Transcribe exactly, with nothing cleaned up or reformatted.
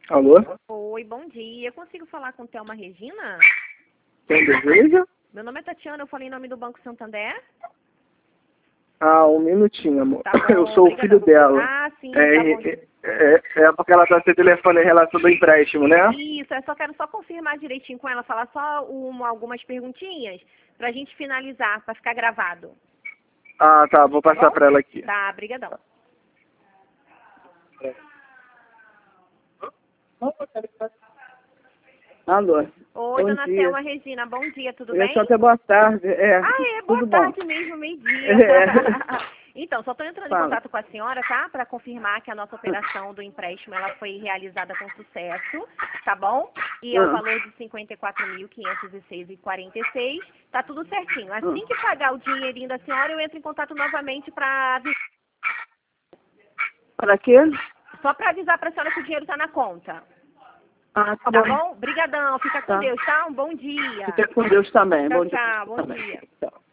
Alô? Oi, bom dia. Consigo falar com Thelma Regina? Quem deseja? Meu nome é Tatiana, eu falei em nome do Banco Santander. Ah, um minutinho, amor. Tá bom, Eu sou o filho dela. Ah, sim, é, tá bom. É, é, é porque ela está sem telefone em relação do empréstimo, né? Isso, eu só quero só confirmar direitinho com ela, falar só uma, algumas perguntinhas pra gente finalizar, pra ficar gravado. Ah, tá, vou passar para ela aqui. Tá, brigadão. Alô? Oi, Bom dona dia. Thelma Regina, bom dia, tudo Eu bem? só até boa tarde. É, Ah, é, boa tudo tarde bom. mesmo, meio-dia. É. Então, só estou entrando Fala. em contato com a senhora, tá? Para confirmar que a nossa operação do empréstimo ela foi realizada com sucesso, tá bom? E é o Ah. valor de cinquenta e quatro mil quinhentos e seis reais e quarenta e seis centavos. Tá tudo certinho. Assim que pagar o dinheirinho da senhora, eu entro em contato novamente para Para quê? só para avisar para a senhora que o dinheiro está na conta. Ah, tá, Tá bom. bom? Brigadão, fica com Tá. Deus, tá? Um bom dia. Fica com Deus também. Tchau, Bom dia tchau, bom também. dia. Tchau.